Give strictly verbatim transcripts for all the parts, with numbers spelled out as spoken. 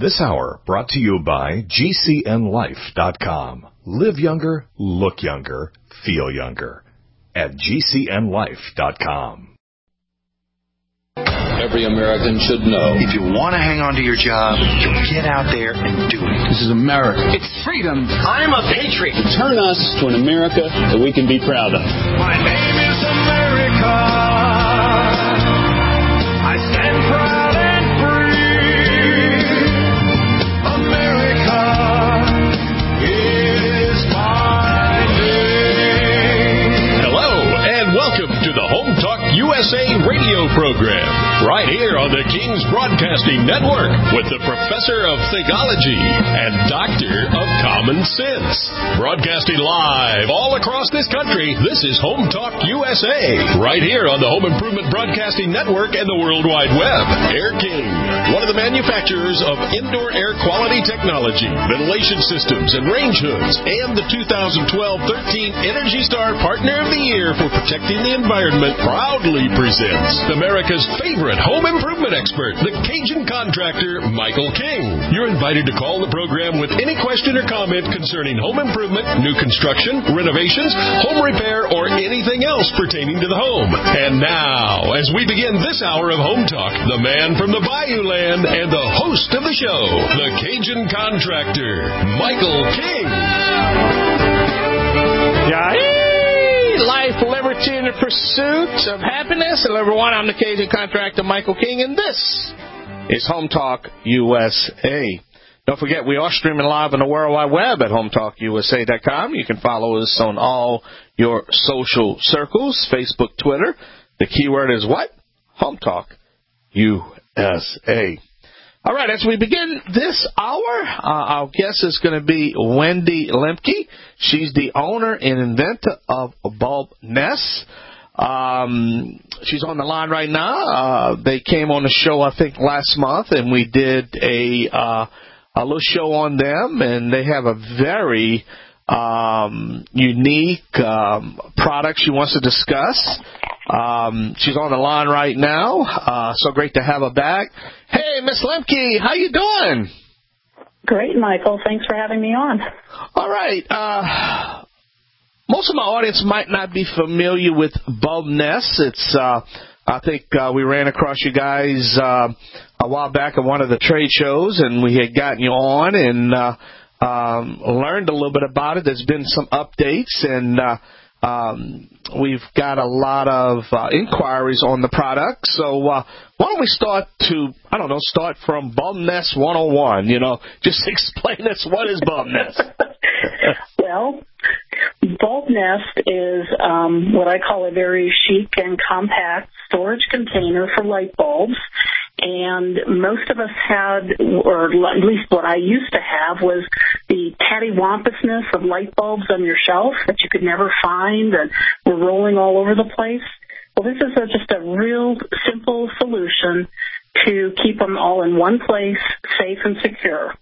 This hour brought to you by G C N life dot com. Live younger, look younger, feel younger at G C N life dot com. Every American should know. If you want to hang on to your job, you get out there and do it. This is America. It's freedom. I'm a patriot. Turn us to an America that we can be proud of. My name is America. I stand proud and free. America is my name. Hello, and welcome to the Home Talk U S A radio program, right here on the King's Broadcasting Network with the Professor of Theology and Doctor of Common Sense. Broadcasting live all across this country, this is Home Talk U S A, right here on the Home Improvement Broadcasting Network and the World Wide Web. Air King, one of the manufacturers of indoor air quality technology, ventilation systems, and range hoods, and the two thousand twelve thirteen Energy Star Partner of the Year for protecting the environment, proudly presents America's favorite home improvement expert, the Cajun contractor, Michael King. You're invited to call the program with any question or comment concerning home improvement, new construction, renovations, home repair, or anything else pertaining to the home. And now, as we begin this hour of Home Talk, the man from the Bayou Land and the host of the show, the Cajun contractor, Michael King. Yay! Life, liberty, and the pursuit of happiness. Hello, everyone. I'm the Cajun contractor, Michael King, and this is Home Talk U S A. Don't forget, we are streaming live on the World Wide Web at home talk U S A dot com. You can follow us on all your social circles, Facebook, Twitter. The keyword is what? Home Talk U S A. All right, as we begin this hour, uh, our guest is going to be Wendy Lemke. She's the owner and inventor of Bulb Nest. Um, she's on the line right now. Uh, they came on the show, I think, last month, and we did a, uh, a little show on them, and they have a very um, unique um, product she wants to discuss. Um, she's on the line right now. Uh, so great to have her back. Hey, Miss Lemke, how you doing? Great, Michael. Thanks for having me on. All right. Uh, most of my audience might not be familiar with Bulb Nest. It's, uh, I think uh, we ran across you guys uh, a while back at one of the trade shows, and we had gotten you on and uh, um, learned a little bit about it. There's been some updates, and uh, Um, we've got a lot of uh, inquiries on the product. So uh, why don't we start to, I don't know, start from Bulb Nest one oh one, you know, just explain us what is Bulb Nest. Well, Bulb Nest is um, what I call a very chic and compact storage container for light bulbs. And most of us had, or at least what I used to have, was the cattywampusness of light bulbs on your shelf that you could never find and were rolling all over the place. Well, this is a, just a real simple solution to keep them all in one place, safe and secure.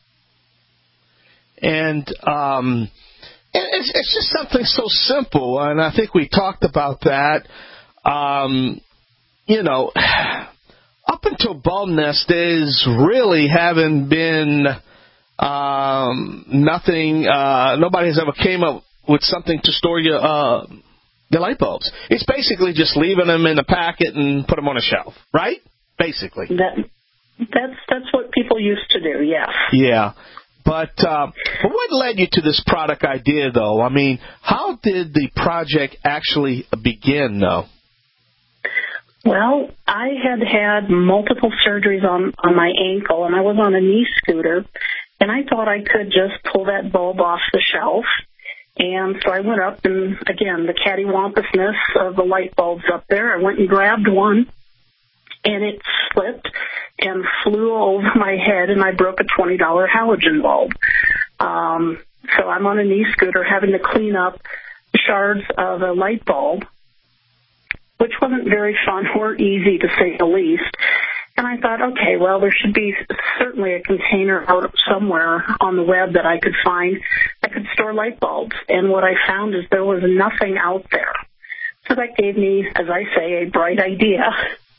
And um, it's, it's just something so simple, and I think we talked about that. Um, you know, up until Bulb Nest, there's really haven't been um, nothing. Uh, nobody has ever came up with something to store your uh, the light bulbs. It's basically just leaving them in a packet and put them on a shelf, right? Basically. That that's that's what people used to do. Yeah. Yeah. But, uh, but what led you to this product idea, though? I mean, how did the project actually begin, though? Well, I had had multiple surgeries on, on my ankle, and I was on a knee scooter, and I thought I could just pull that bulb off the shelf. And so I went up, and again, the cattywampusness of the light bulbs up there, I went and grabbed one, and it slipped and flew over my head, and I broke a twenty dollars halogen bulb. Um, so I'm on a knee scooter having to clean up shards of a light bulb, which wasn't very fun or easy, to say the least. And I thought, okay, well, there should be certainly a container out somewhere on the web that I could find that could store light bulbs. And what I found is there was nothing out there. So that gave me, as I say, a bright idea.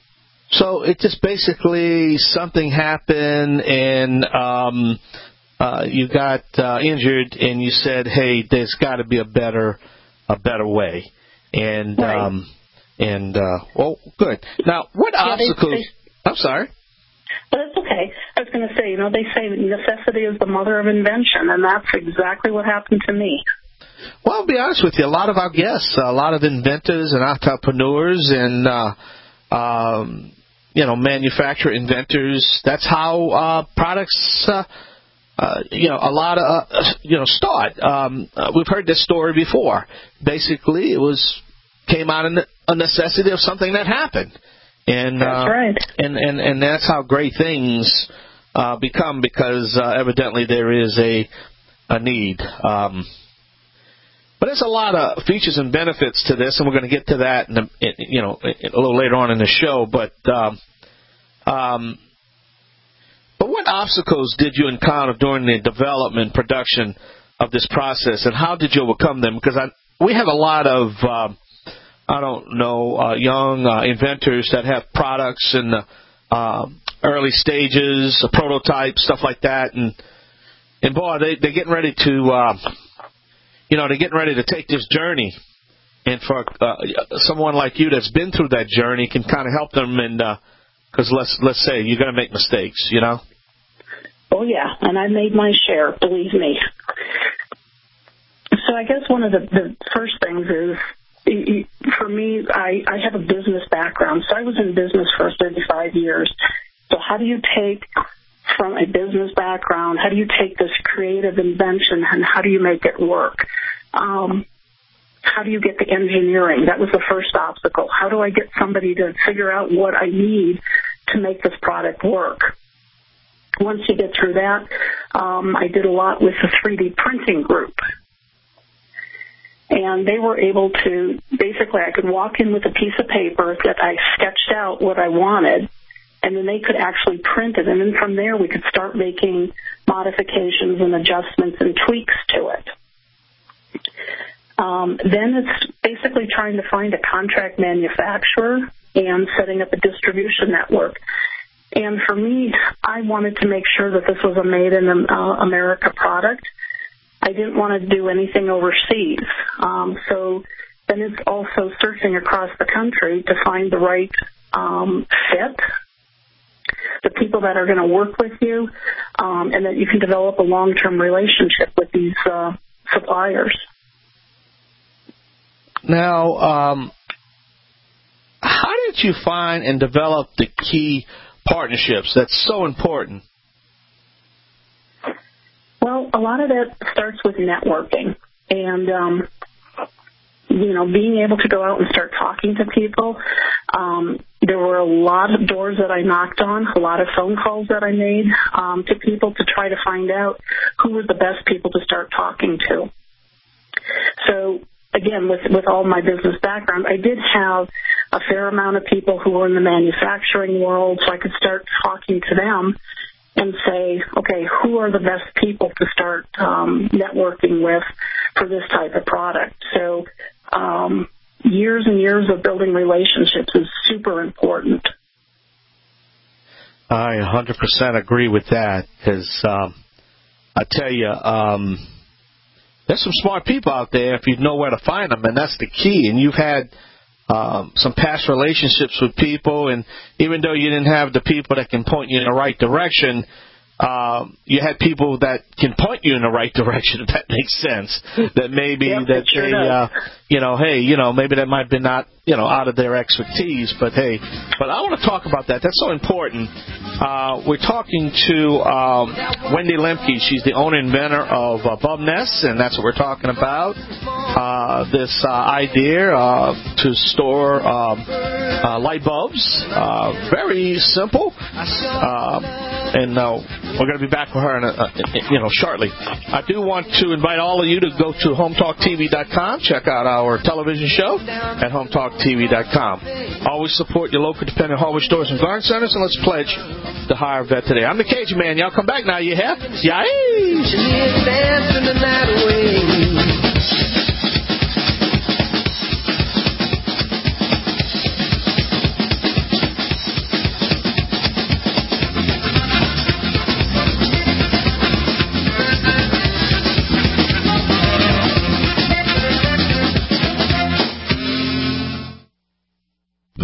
So it just basically something happened and um, uh, you got uh, injured, and you said, "Hey, there's got to be a better, a better way." And Right. um, and uh, well, good. Now, what Yeah, they- obstacles? they- I'm sorry. But it's okay. I was going to say, you know, they say that necessity is the mother of invention, and that's exactly what happened to me. Well, I'll be honest with you. A lot of our guests, a lot of inventors and entrepreneurs, and uh, um, you know, manufacturer inventors. That's how uh, products, uh, uh, you know, a lot of uh, you know start. Um, uh, we've heard this story before. Basically, it was came out of a necessity of something that happened, and That's uh, right. and, and and that's how great things uh, become, because uh, evidently there is a a need. Um, But there's a lot of features and benefits to this, and we're going to get to that in a, in, you know, a little later on in the show. But um, um, but what obstacles did you encounter during the development, production of this process, and how did you overcome them? Because I, we have a lot of, uh, I don't know, uh, young uh, inventors that have products in the uh, early stages, a prototype, stuff like that, and and boy, they, they're getting ready to. Uh, You know, they're getting ready to take this journey, and for uh, someone like you that's been through that journey can kind of help them. And because uh, let's let's say you're going to make mistakes, you know. Oh yeah, and I made my share, believe me. So I guess one of the, the first things is, for me, I, I have a business background, so I was in business for thirty-five years. So how do you take from a business background, how do you take this creative invention and how do you make it work? Um, how do you get the engineering? That was the first obstacle. How do I get somebody to figure out what I need to make this product work? Once you get through that, um, I did a lot with the three D printing group. And they were able to, basically I could walk in with a piece of paper that I sketched out what I wanted, and then they could actually print it. And then from there, we could start making modifications and adjustments and tweaks to it. Um, then it's basically trying to find a contract manufacturer and setting up a distribution network. And for me, I wanted to make sure that this was a made in uh, America product. I didn't want to do anything overseas. Um, so then it's also searching across the country to find the right um, fit, the people that are going to work with you, um, and that you can develop a long-term relationship with these uh, suppliers. Now, um, how did you find and develop the key partnerships? That's so important. Well, a lot of that starts with networking, and um, you know, being able to go out and start talking to people. Um, there were a lot of doors that I knocked on, a lot of phone calls that I made um, to people to try to find out who were the best people to start talking to. So, again, with, with all my business background, I did have a fair amount of people who were in the manufacturing world, so I could start talking to them and say, okay, who are the best people to start um, networking with for this type of product? So um, years and years of building relationships is super important. I one hundred percent agree with that, because um, I tell you, um, there's some smart people out there if you know where to find them, and that's the key. And you've had um, some past relationships with people, and even though you didn't have the people that can point you in the right direction, um, you had people that can point you in the right direction, if that makes sense. That maybe yep, that sure they, uh, you know, hey, you know, maybe that might be not, you know, out of their expertise, but hey, but I want to talk about that. That's so important. Uh, we're talking to um, Wendy Lemke. She's the owner and inventor of uh, Bubnest, and that's what we're talking about. Uh, this uh, idea uh, to store um, uh, light bulbs. Uh, very simple. Uh, and uh, we're going to be back with her in a, uh, you know, shortly. I do want to invite all of you to go to home talk T V dot com. Check out our television show at home talk T V dot com. Always support your local independent hardware stores and garden centers, and let's pledge to hire a vet today. I'm the Cajun Man. Y'all come back now. You have? Yay!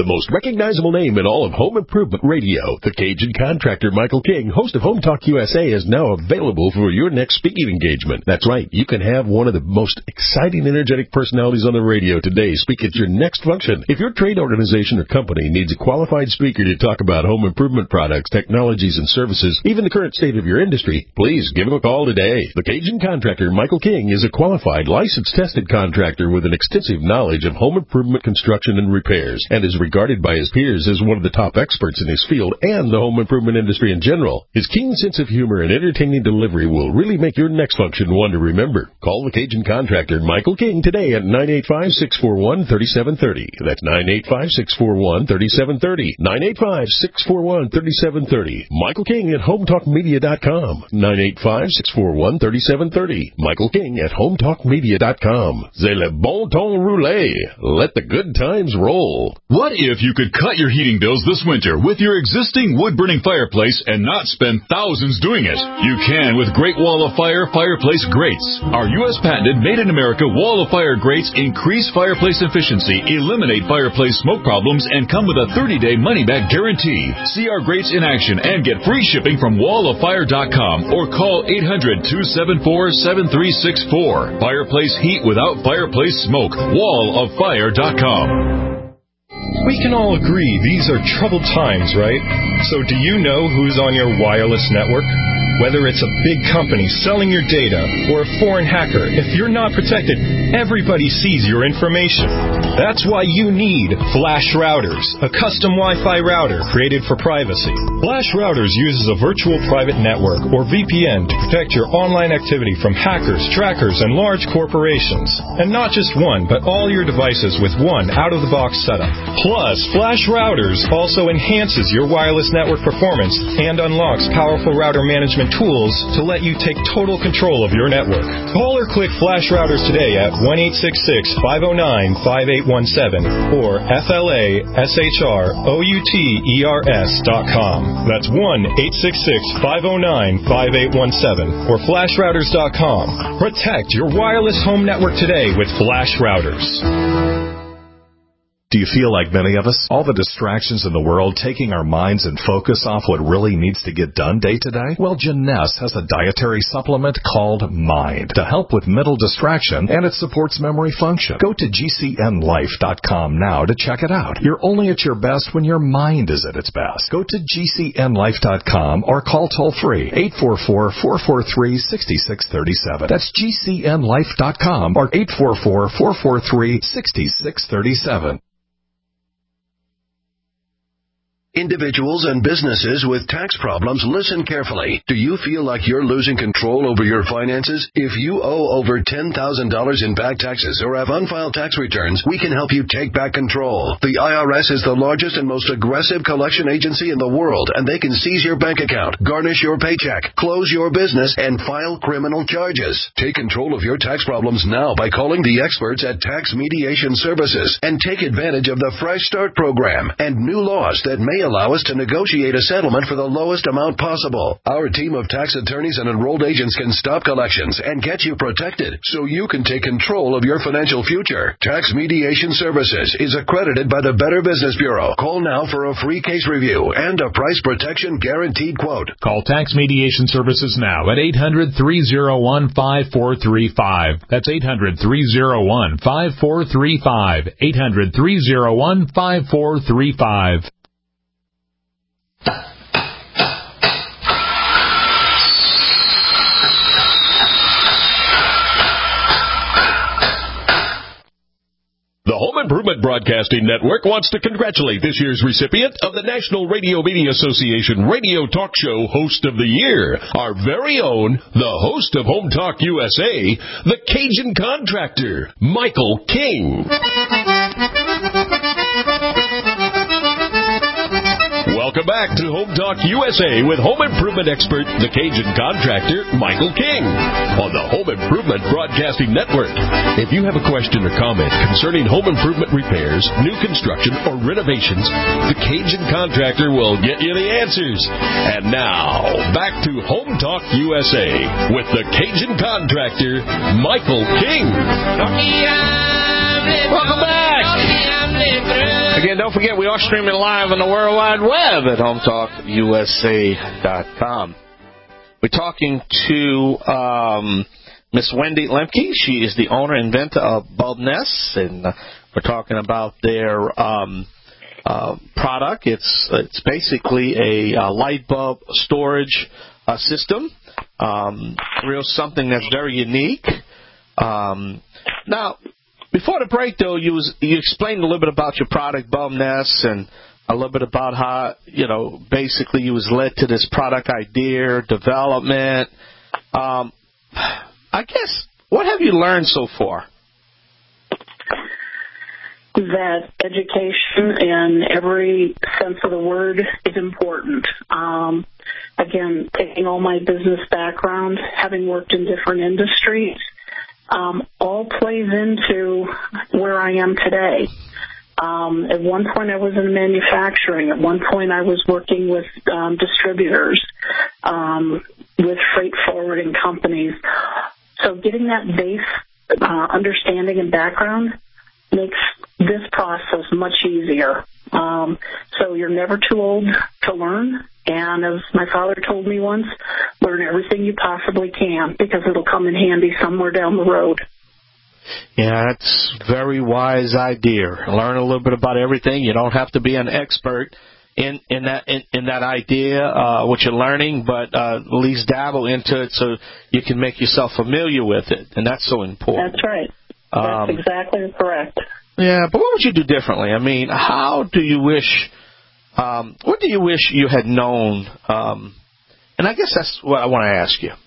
the most recognizable name in all of home improvement radio. The Cajun contractor Michael King, host of Home Talk U S A, is now available for your next speaking engagement. That's right, you can have one of the most exciting, energetic personalities on the radio today speak at your next function. If your trade organization or company needs a qualified speaker to talk about home improvement products, technologies, and services, even the current state of your industry, please give him a call today. The Cajun contractor Michael King is a qualified, licensed, tested contractor with an extensive knowledge of home improvement construction and repairs, and is regarded by his peers as one of the top experts in his field and the home improvement industry in general. His keen sense of humor and entertaining delivery will really make your next function one to remember. Call the Cajun contractor Michael King today at nine eight five, six four one, three seven three zero. That's nine eight five, six four one, three seven three zero. nine eight five, six four one, three seven three zero. Michael King at home talk media dot com. nine eight five, six four one, three seven three zero. Michael King at home talk media dot com. C'est le bon ton roulé. Let the good times roll. What if you could cut your heating bills this winter with your existing wood-burning fireplace and not spend thousands doing it? You can with Great Wall of Fire fireplace grates. Our U S patented made-in-America Wall of Fire grates increase fireplace efficiency, eliminate fireplace smoke problems, and come with a thirty-day money-back guarantee. See our grates in action and get free shipping from wall of fire dot com or call eight hundred, two seven four, seven three six four. Fireplace heat without fireplace smoke. wall of fire dot com. We can all agree these are troubled times, right? So do you know who's on your wireless network? Whether it's a big company selling your data or a foreign hacker, if you're not protected, everybody sees your information. That's why you need Flash Routers, a custom Wi-Fi router created for privacy. Flash Routers uses a virtual private network, or V P N, to protect your online activity from hackers, trackers, and large corporations. And not just one, but all your devices with one out-of-the-box setup. Plus, Flash Routers also enhances your wireless network performance and unlocks powerful router management tools to let you take total control of your network. Call or click Flash Routers today at one eight six six, five oh nine, five eight one seven or F L A S H R O U T E R S dot com. That's one eight six six, five oh nine, five eight one seven or flash routers dot com. Protect your wireless home network today with Flash Routers. Do you feel like many of us? All the distractions in the world taking our minds and focus off what really needs to get done day to day? Well, Jeunesse has a dietary supplement called Mind to help with mental distraction, and it supports memory function. Go to G C N life dot com now to check it out. You're only at your best when your mind is at its best. Go to G C N life dot com or call toll-free eight four four, four four three, six six three seven. That's G C N life dot com or eight four four, four four three, six six three seven. Individuals and businesses with tax problems, listen carefully. Do you feel like you're losing control over your finances? If you owe over ten thousand dollars in back taxes or have unfiled tax returns, we can help you take back control. The I R S is the largest and most aggressive collection agency in the world, and they can seize your bank account, garnish your paycheck, close your business, and file criminal charges. Take control of your tax problems now by calling the experts at Tax Mediation Services and take advantage of the Fresh Start program and new laws that may allow us to negotiate a settlement for the lowest amount possible. Our team of tax attorneys and enrolled agents can stop collections and get you protected so you can take control of your financial future. Tax Mediation Services is accredited by the Better Business Bureau. Call now for a free case review and a price protection guaranteed quote. Call Tax Mediation Services now at eight hundred, three oh one, five four three five. That's eight hundred, three oh one, five four three five. eight hundred, three oh one, five four three five. The Home Improvement Broadcasting Network wants to congratulate this year's recipient of the National Radio Media Association Radio Talk Show Host of the Year, our very own, the host of Home Talk U S A, the Cajun Contractor, Michael King. Welcome back to Home Talk U S A with home improvement expert, the Cajun Contractor, Michael King, on the Home Improvement Broadcasting Network. If you have a question or comment concerning home improvement repairs, new construction, or renovations, the Cajun Contractor will get you the answers. And now, back to Home Talk U S A with the Cajun Contractor, Michael King. Welcome back. Again, don't forget, we are streaming live on the World Wide Web at home talk U S A dot com. We're talking to um, Miss Wendy Lemke. She is the owner and inventor of Bulbnest, and uh, we're talking about their um, uh, product. It's it's basically a, a light bulb storage uh, system. Um, real something that's very unique. Um, now, before the break, though, you was, you explained a little bit about your product, Bulbnest, and a little bit about how, you know, basically you was led to this product idea, development. Um, I guess, what have you learned so far? That education in every sense of the word is important. Um, again, taking all my business background, having worked in different industries, um, all plays into where I am today. Um, at one point I was in manufacturing. At one point I was working with um, distributors, um, with freight forwarding companies. So getting that base uh, understanding and background makes this process much easier. Um, so you're never too old to learn. And as my father told me once, learn everything you possibly can because it'll come in handy somewhere down the road. Yeah, that's a very wise idea. Learn a little bit about everything. You don't have to be an expert in, in that in, in that idea, uh, what you're learning, but uh, at least dabble into it so you can make yourself familiar with it. And that's so important. That's right. That's um, exactly correct. Yeah, but what would you do differently? I mean, how do you wish, um, what do you wish you had known? Um, and I guess that's what I want to ask you.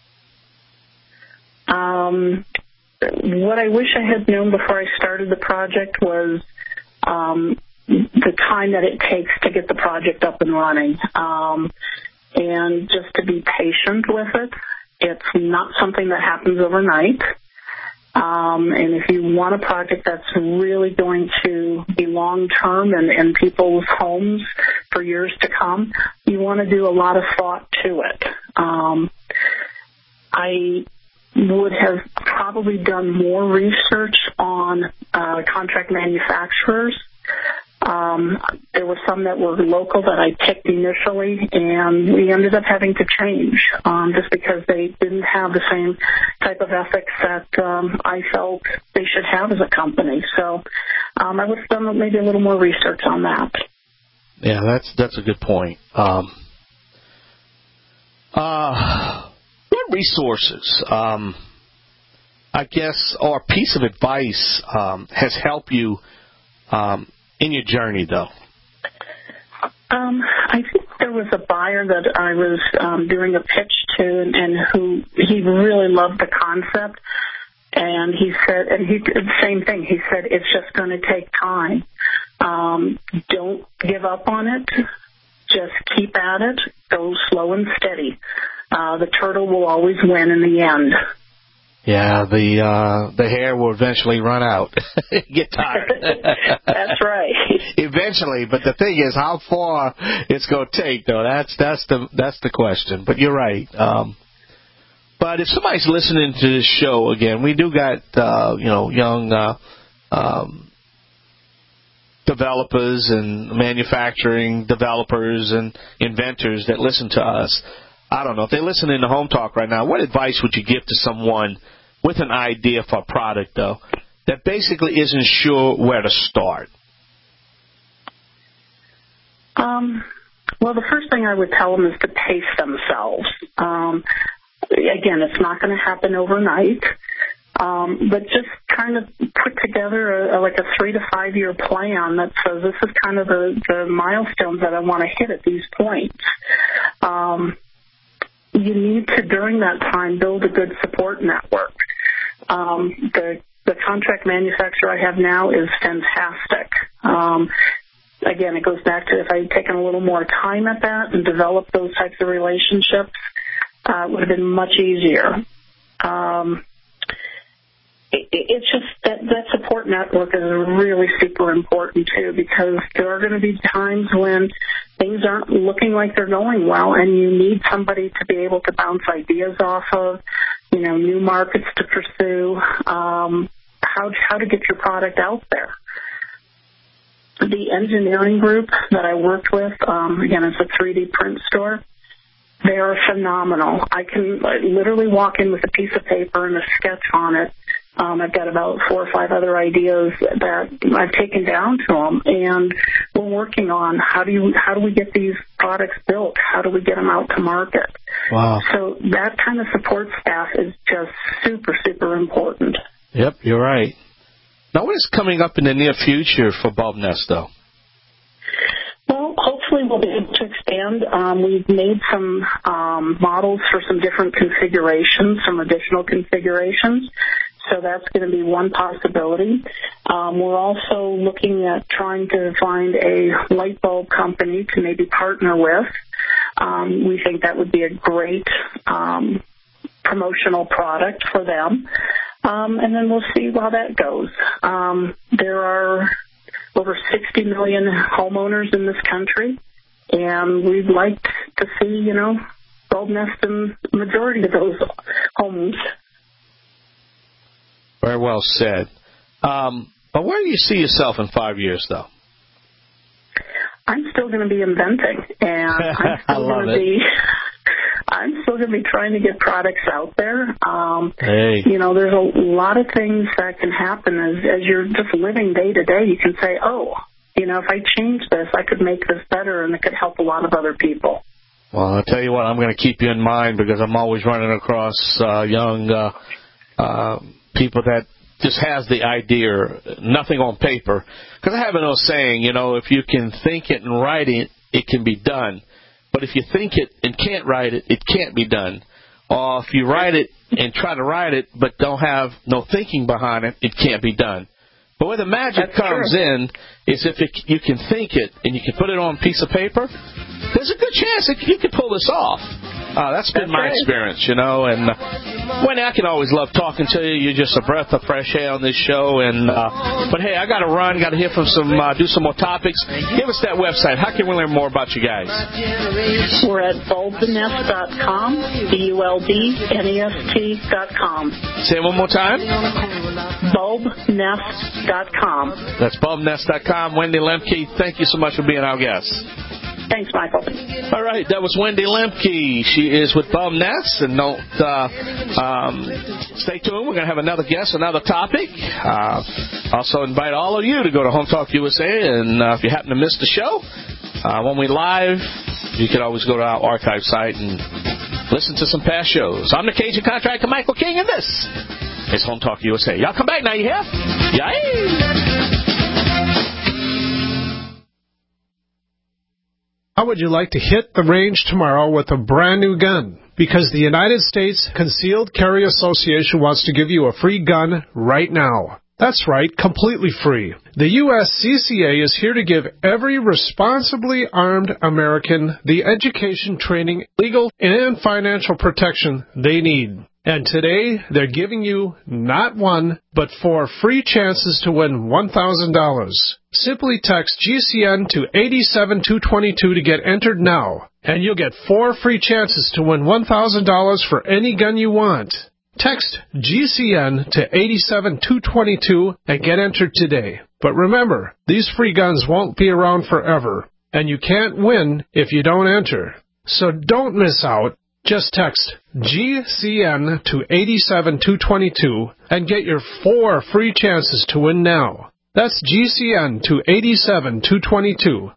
Um, what I wish I had known before I started the project was um, the time that it takes to get the project up and running, um, and just to be patient with it. It's not something that happens overnight. Um, and if you want a project that's really going to be long-term and in people's homes for years to come, you want to do a lot of thought to it. Um, I would have probably done more research on uh, contract manufacturers. Um, there were some that were local that I picked initially, and we ended up having to change um, just because they didn't have the same type of ethics that um, I felt they should have as a company. So um, I would have done maybe a little more research on that. Yeah, that's that's a good point. Um, uh, what resources, um, I guess, or a piece of advice um, has helped you um, in your journey, though? Um, I think there was a buyer that I was um, doing a pitch to, and, and who he really loved the concept. And he said, and he did the same thing. He said, it's just going to take time. Um, don't give up on it. Just keep at it. Go slow and steady. Uh, the turtle will always win in the end. Yeah, the uh, the hair will eventually run out. Get tired. That's right. Eventually, but the thing is, how far it's going to take, though. That's that's the that's the question. But you're right. Um, but if somebody's listening to this show again, we do got uh, you know young uh, um, developers and manufacturing developers and inventors that listen to us. I don't know if they're listening to Home Talk right now. What advice would you give to someone with an idea for a product, though, that basically isn't sure where to start? Um, well, the first thing I would tell them is to pace themselves. Um, again, it's not going to happen overnight, um, but just kind of put together a, a, like a three to five year plan that says this is kind of the, the milestones that I want to hit at these points. Um, you need to, during that time, build a good support network. Um, the the contract manufacturer I have now is fantastic. Um, again, it goes back to if I had taken a little more time at that and developed those types of relationships, uh, it would have been much easier. Um, it, it's just that, that support network is really super important, too, because there are going to be times when things aren't looking like they're going well, and you need somebody to be able to bounce ideas off of, you know, new markets to pursue, um, how how to get your product out there. the engineering group that I worked with, um, again, it's a three D print store. They are phenomenal. I can literally walk in with a piece of paper and a sketch on it. Um, I've got about four or five other ideas that I've taken down to them, and we're working on how do you how do we get these products built? How do we get them out to market? Wow. So that kind of support staff is just super, super important. Yep, you're right. Now, what is coming up in the near future for Bulb Nest, though? Well, hopefully we'll be able to expand. Um, we've made some um, models for some different configurations, some additional configurations. So that's going to be one possibility. Um, we're also looking at trying to find a light bulb company to maybe partner with. Um, we think that would be a great um, promotional product for them. Um, and then we'll see how that goes. Um, there are over sixty million homeowners in this country, and we'd like to see, you know, Bulb Nest in the majority of those homes. Very well said. Um, but where do you see yourself in five years, though? I'm still going to be inventing, and I'm still going to be. I'm still going to be trying to get products out there. Um, hey. You know, there's a lot of things that can happen as, as you're just living day to day. You can say, oh, you know, if I change this, I could make this better, and it could help a lot of other people. Well, I'll tell you what, I'm going to keep you in mind because I'm always running across uh, young uh, uh, people that just has the idea, nothing on paper. Because I have an old saying, you know, if you can think it and write it, it can be done. But if you think it and can't write it, it can't be done. Or if you write it and try to write it but don't have no thinking behind it, it can't be done. But where the magic That's comes true. in is if it, you can think it and you can put it on a piece of paper, there's a good chance that you can pull this off. Uh, that's been That's my right. experience, you know. And uh, Wendy, I can always love talking to you. You're just a breath of fresh air on this show. And uh, but hey, I got to run. Got to hear from some, uh, do some more topics. Give us that website. How can we learn more about you guys? We're at bulb nest dot com, B U L B N E S T dot com. Say it one more time. bulb nest dot com. That's bulb nest dot com. Wendy Lemke, thank you so much for being our guest. Thanks, Michael. All right, that was Wendy Lemke. She is with Bulb Nest, and don't uh, um, stay tuned. We're going to have another guest, another topic. Uh, also invite all of you to go to Home Talk U S A, and uh, if you happen to miss the show, uh, when we live, you can always go to our archive site and listen to some past shows. I'm the Cajun contractor, Michael King, and this is Home Talk U S A. Y'all come back now, you hear? Yay! How would you like to hit the range tomorrow with a brand new gun? Because the United States Concealed Carry Association wants to give you a free gun right now. That's right, completely free. The U S C C A is here to give every responsibly armed American the education, training, legal, and financial protection they need. And today, they're giving you not one, but four free chances to win one thousand dollars. Simply text G C N to eight seven two two two to get entered now, and you'll get four free chances to win one thousand dollars for any gun you want. Text G C N to eight seven two two two and get entered today. But remember, these free guns won't be around forever, and you can't win if you don't enter. So don't miss out. Just text G C N to eight seven two two two and get your four free chances to win now. That's G C N to eight seven two two two.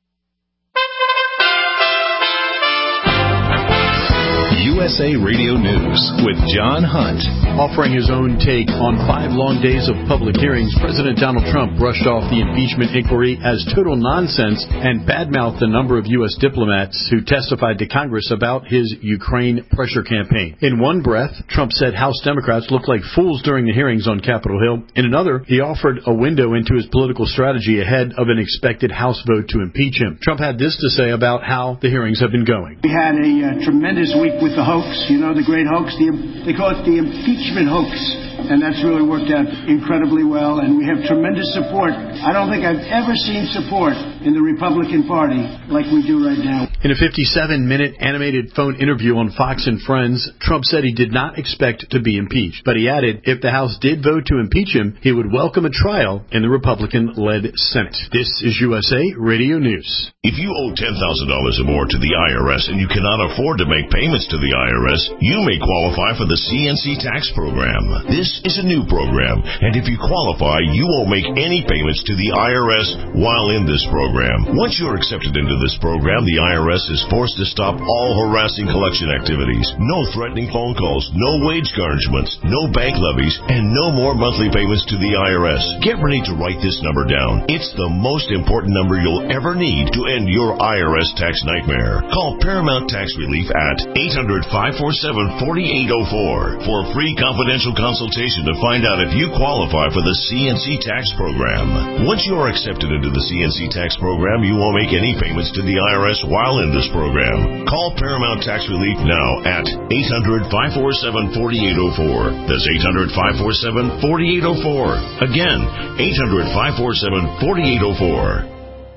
U S A Radio News with John Hunt. Offering his own take on five long days of public hearings, President Donald Trump brushed off the impeachment inquiry as total nonsense and badmouthed a number of U S diplomats who testified to Congress about his Ukraine pressure campaign. In one breath, Trump said House Democrats looked like fools during the hearings on Capitol Hill. In another, he offered a window into his political strategy ahead of an expected House vote to impeach him. Trump had this to say about how the hearings have been going. We had a uh, tremendous week with the hoax, you know, the great hoax. The, they call it the impeachment hoax, and that's really worked out incredibly well, and we have tremendous support. I don't think I've ever seen support in the Republican Party like we do right now. In a fifty-seven minute animated phone interview on Fox and Friends, Trump said he did not expect to be impeached. But he added if the House did vote to impeach him, he would welcome a trial in the Republican-led Senate. This is U S A Radio News. If you owe ten thousand dollars or more to the I R S and you cannot afford to make payments to the I R S, you may qualify for the C N C tax program. This is a new program, and if you qualify, you won't make any payments to the I R S while in this program. Once you're accepted into this program, the I R S is forced to stop all harassing collection activities. No threatening phone calls, no wage garnishments, no bank levies, and no more monthly payments to the I R S. Get ready to write this number down. It's the most important number you'll ever need to end your I R S tax nightmare. Call Paramount Tax Relief at eight hundred, five four seven, four eight zero four for a free confidential consultation to find out if you qualify for the C N C tax program. Once you are accepted into the C N C tax program, you won't make any payments to the I R S while in this program. Call Paramount Tax Relief now at eight hundred, five four seven, four eight zero four. That's eight hundred, five four seven, four eight zero four. Again, eight hundred, five four seven, four eight zero four.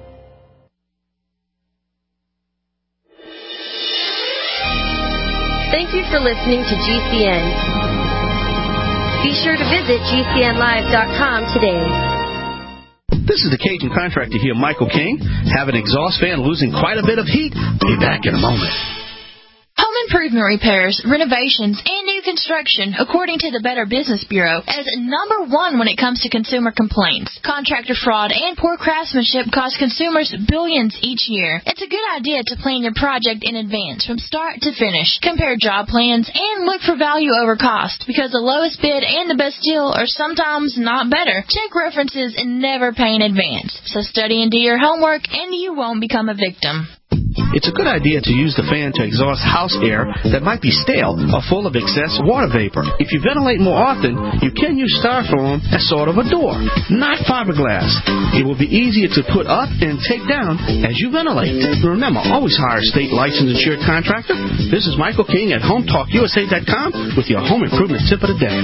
Thank you for listening to G C N. Be sure to visit G C N live dot com today. This is the Cajun Contractor here, Michael King. Have an exhaust fan losing quite a bit of heat? Be back in a moment. Home improvement repairs, renovations, and new construction, according to the Better Business Bureau, as number one when it comes to consumer complaints. Contractor fraud and poor craftsmanship cost consumers billions each year. It's a good idea to plan your project in advance from start to finish. Compare job plans and look for value over cost, because the lowest bid and the best deal are sometimes not better. Check references and never pay in advance. So study and do your homework, and you won't become a victim. It's a good idea to use the fan to exhaust house air that might be stale or full of excess water vapor. If you ventilate more often, you can use styrofoam as sort of a door, not fiberglass. It will be easier to put up and take down as you ventilate. Remember, always hire a state licensed insured contractor. This is Michael King at Home Talk U S A dot com with your home improvement tip of the day.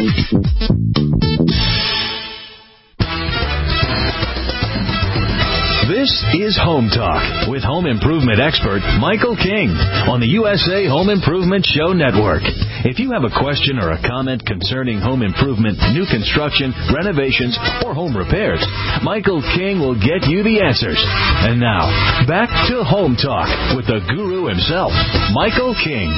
This is Home Talk with home improvement expert Michael King on the U S A Home Improvement Show Network. If you have a question or a comment concerning home improvement, new construction, renovations, or home repairs, Michael King will get you the answers. And now, back to Home Talk with the guru himself, Michael King.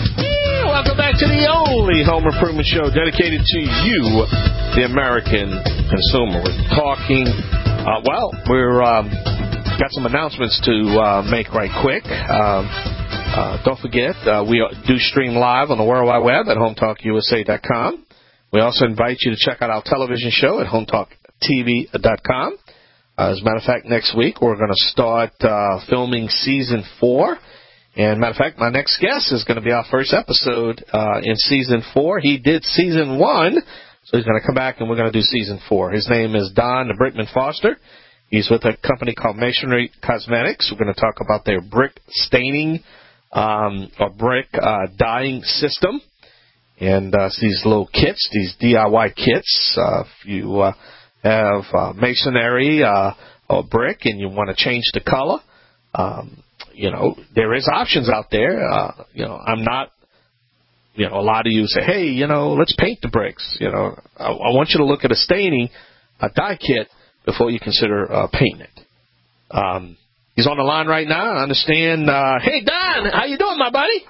Welcome back to the only home improvement show dedicated to you, the American consumer. We're talking, uh, well, we're um, got some announcements to uh, make right quick. Um, uh, don't forget, uh, we do stream live on the World Wide Web at home talk U S A dot com. We also invite you to check out our television show at home talk T V dot com. Uh, as a matter of fact, next week we're going to start uh, filming season four. And matter of fact, my next guest is going to be our first episode uh, in season four. He did season one, so he's going to come back and we're going to do season four. His name is Don Brickman Foster. He's with a company called Masonry Cosmetics. We're going to talk about their brick staining um, or brick uh, dyeing system. And uh, these little kits, these D I Y kits, uh, if you uh, have uh, masonry uh, or brick and you want to change the color, um, you know, there is options out there. Uh, you know, I'm not, you know, a lot of you say, hey, you know, let's paint the bricks. You know, I, I want you to look at a staining, a dye kit, before you consider uh, painting it. Um, he's on the line right now. I understand. Uh, hey, Don, how you doing, my buddy?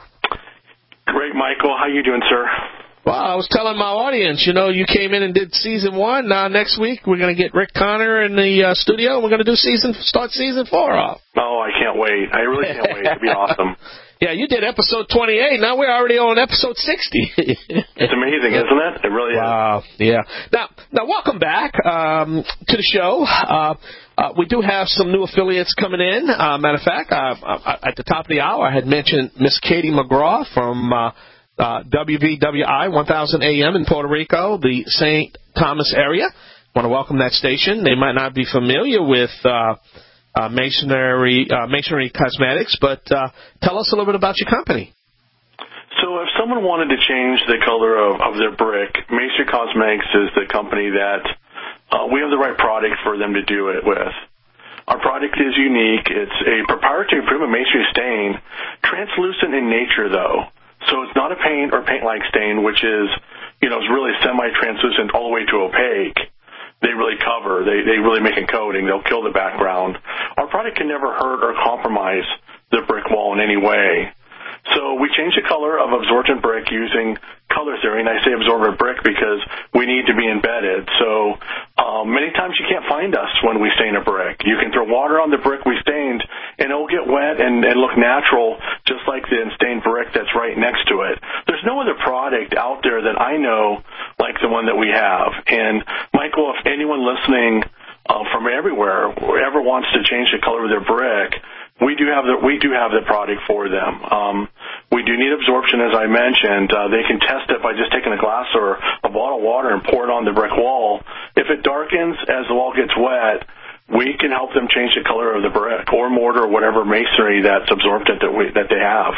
Great, Michael. How you doing, sir? Well, I was telling my audience, you know, you came in and did season one. Now, next week, we're going to get Rick Connor in the uh, studio, and we're going to do season, start season four off. Oh, I can't wait. I really can't wait. It'll be awesome. Yeah, you did episode twenty-eight. Now we're already on episode sixty. It's amazing, isn't it? It really is. Wow. Yeah. Now, now, welcome back um, to the show. Uh, uh, we do have some new affiliates coming in. Uh, matter of fact, uh, uh, at the top of the hour, I had mentioned Miss Katie McGraw from uh, uh, W V W I one thousand A M in Puerto Rico, the Saint Thomas area. I want to welcome that station. They might not be familiar with uh, uh, masonry, uh, masonry cosmetics, but uh, tell us a little bit about your company. So if someone wanted to change the color of, of their brick, Masonry Cosmetics is the company that uh, we have the right product for them to do it with. Our product is unique. It's a proprietary improvement masonry stain, translucent in nature, though. So it's not a paint or paint-like stain, which is, you know, is really semi-translucent all the way to opaque. They really cover. They, they really make a coating. They'll kill the background. Our product can never hurt or compromise the brick wall in any way. So we change the color of absorbent brick using color theory, and I say absorbent brick because we need to be embedded. So um, many times you can't find us when we stain a brick. You can throw water on the brick we stained, and it will get wet and, and look natural, just like the stained brick that's right next to it. There's no other product out there that I know like the one that we have. And, Michael, if anyone listening uh, from everywhere ever wants to change the color of their brick, We do have the we do have the product for them. Um, we do need absorption, as I mentioned. Uh, they can test it by just taking a glass or a bottle of water and pour it on the brick wall. If it darkens as the wall gets wet, we can help them change the color of the brick or mortar or whatever masonry that's absorbent that we that they have.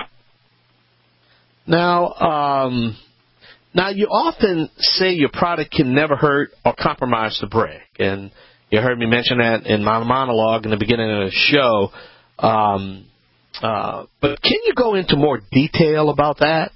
Now, um, now you often say your product can never hurt or compromise the brick, and you heard me mention that in my monologue in the beginning of the show. Um, uh, but can you go into more detail about that?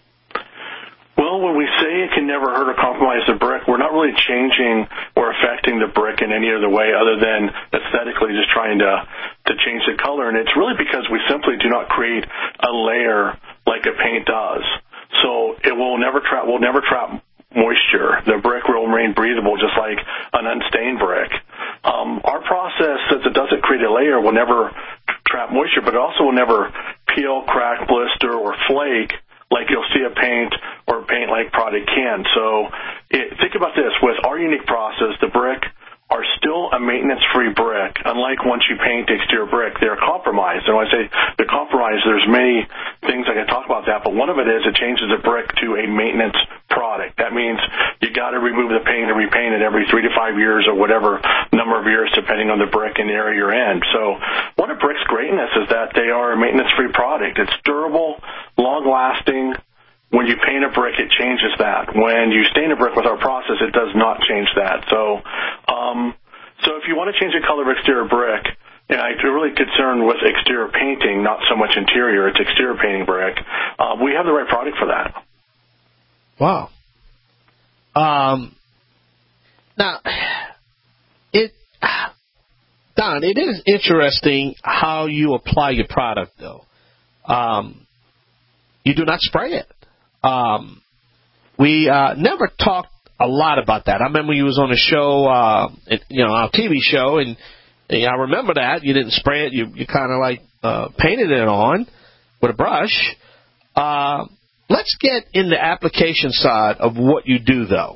Well, when we say it can never hurt or compromise the brick, we're not really changing or affecting the brick in any other way other than aesthetically just trying to, to change the color. And it's really because we simply do not create a layer like a paint does. So it will never trap, will never trap moisture. The brick will remain breathable just like an unstained brick. Um, our process, since it doesn't create a layer, will never trap moisture, but it also will never peel, crack, blister, or flake like you'll see a paint or paint-like product can. So it, think about this. With our unique process, the brick are still a maintenance-free brick. Unlike once you paint the exterior brick, they're compromised. And when I say they're compromised, there's many things I can talk about that, but one of it is it changes the brick to a maintenance product. That means you got to remove the paint and repaint it every three to five years or whatever number of years, depending on the brick and the area you're in. So one of brick's greatness is that they are a maintenance-free product. It's durable, long-lasting. When you paint a brick, it changes that. When you stain a brick with our process, it does not change that. So, um, so if you want to change the color of exterior brick, and I'm really concerned with exterior painting, not so much interior, it's exterior painting brick, uh, we have the right product for that. Wow. Um, now, it, Don, it is interesting how you apply your product, though. Um, you do not spray it. Um, we uh, never talked a lot about that. I remember you was on a show, uh, you know, our T V show, and, and I remember that. You didn't spray it. You, you kind of like uh, painted it on with a brush. Uh, let's get in the application side of what you do, though.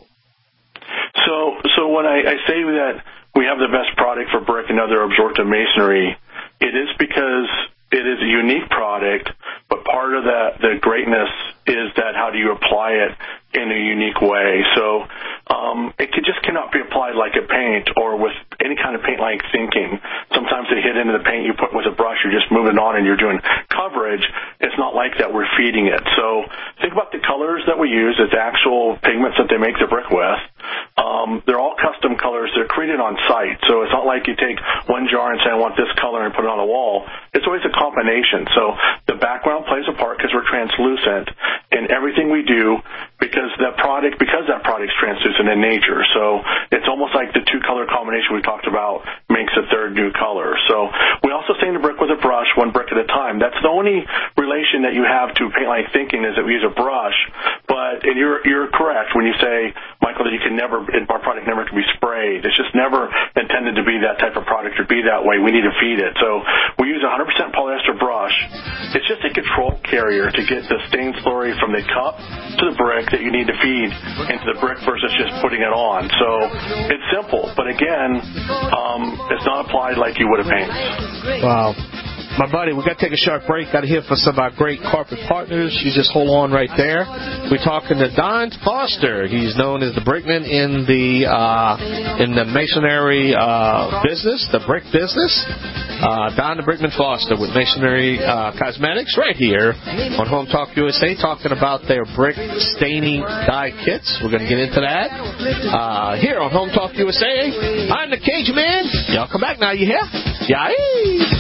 So, so when I, I say that we have the best product for brick and other absorptive masonry, it is because it is a unique product, but part of that, the greatness is that how do you apply it in a unique way. So um, it could, just cannot be applied like a paint or with any kind of paint-like thinking. Sometimes they hit into the paint you put with a brush, you're just moving on and you're doing coverage. It's not like that. We're feeding it. So think about the colors that we use as actual pigments that they make the brick with. Um, they're all custom colors. They're created on site. So it's not like you take one jar and say, I want this color and put it on the wall. It's always a combination. So the background plays a part because we're translucent in everything we do because that product, because that product's translucent in nature. So it's almost like the two color combination we talked about makes a third new color. So we also stain the brick with a brush, one brick at a time. That's the only relation that you have to paint-like thinking is that we use a brush. But and you're you're correct when you say, Michael, that you can never, our product never can be sprayed. It's just never intended to be that type of product or be that way. We need to feed it. So we use a one hundred percent polyester brush. It's just a control carrier to get the stain slurry from the cup to the brick that you need to feed into the brick versus just putting it on. So it's simple, but again, um, it's not applied like you would a paint. Wow. My buddy, we got to take a short break. Got to hear from some of our great corporate partners. You just hold on right there. We're talking to Don Foster. He's known as the Brickman in the uh, in the masonry uh, business, the brick business. Uh, Don the Brickman Foster with Masonry uh, Cosmetics right here on Home Talk U S A, talking about their brick staining dye kits. We're going to get into that uh, here on Home Talk U S A. I'm the Cage Man. Y'all come back now. You hear? Yay!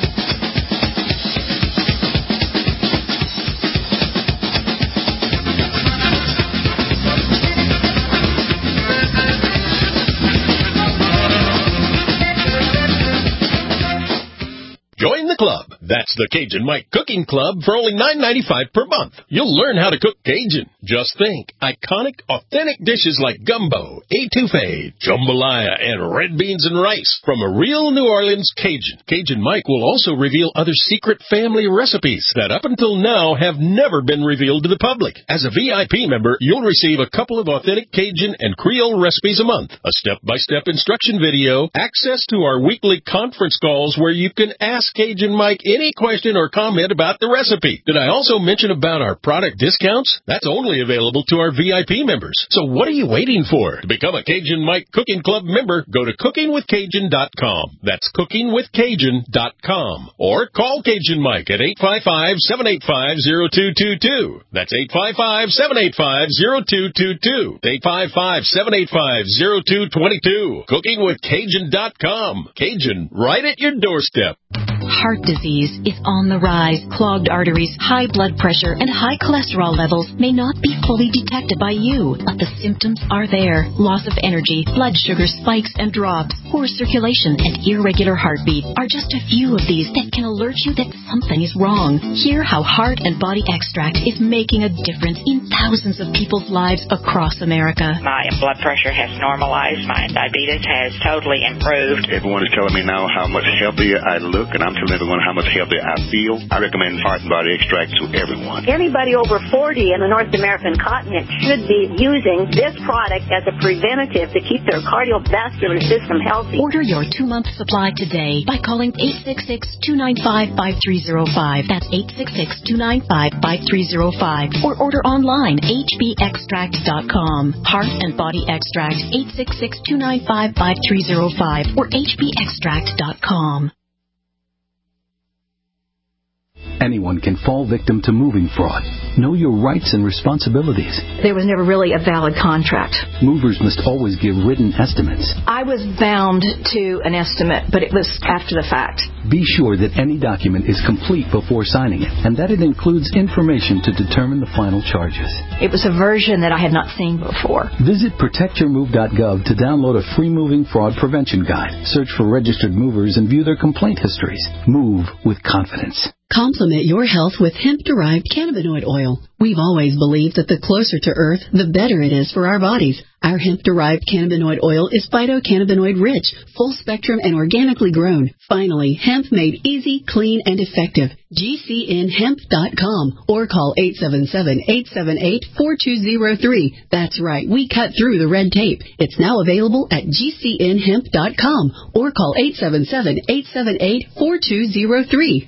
Join the club. That's the Cajun Mike Cooking Club for only nine ninety-five per month. You'll learn how to cook Cajun. Just think, iconic, authentic dishes like gumbo, etouffee, jambalaya, and red beans and rice from a real New Orleans Cajun. Cajun Mike will also reveal other secret family recipes that up until now have never been revealed to the public. As a V I P member, you'll receive a couple of authentic Cajun and Creole recipes a month, a step-by-step instruction video, access to our weekly conference calls where you can ask Cajun Mike any question or comment about the recipe. Did I also mention about our product discounts? That's only available to our V I P members. So what are you waiting for? To become a Cajun Mike Cooking Club member, go to cooking with cajun dot com. That's cooking with cajun dot com. Or call Cajun Mike at eight five five, seven eight five, zero two two two. That's eight five five, seven eight five, zero two two two. eight five five, seven eight five, zero two two two. cooking with cajun dot com. Cajun, right at your doorstep. Heart disease is on the rise. Clogged arteries, high blood pressure, and high cholesterol levels may not be fully detected by you, but the symptoms are there. Loss of energy, blood sugar spikes and drops, poor circulation, and irregular heartbeat are just a few of these that can alert you that something is wrong. Hear how Heart and Body Extract is making a difference in thousands of people's lives across America. My blood pressure has normalized. My diabetes has totally improved. Everyone is telling me now how much healthier I look, and I'm telling everyone how much healthier I feel. I recommend Heart and Body Extract to everyone. Anybody over forty in the North American continent should be using this product as a preventative to keep their cardiovascular system healthy. Order your two-month supply today by calling eight six six, two nine five, five three zero five. That's eight six six, two nine five, five three zero five. Or order online, h b extract dot com. Heart and Body Extract, eight six six, two nine five, five three zero five or h b extract dot com. Anyone can fall victim to moving fraud. Know your rights and responsibilities. There was never really a valid contract. Movers must always give written estimates. I was bound to an estimate, but it was after the fact. Be sure that any document is complete before signing it, and that it includes information to determine the final charges. It was a version that I had not seen before. Visit protect your move dot gov to download a free moving fraud prevention guide. Search for registered movers and view their complaint histories. Move with confidence. Complement your health with hemp-derived cannabinoid oil. We've always believed that the closer to Earth, the better it is for our bodies. Our hemp-derived cannabinoid oil is phytocannabinoid rich, full spectrum, and organically grown. Finally, hemp made easy, clean, and effective. G C N hemp dot com or call eight seven seven, eight seven eight, four two zero three. That's right, we cut through the red tape. It's now available at G C N hemp dot com or call eight seven seven, eight seven eight, four two zero three.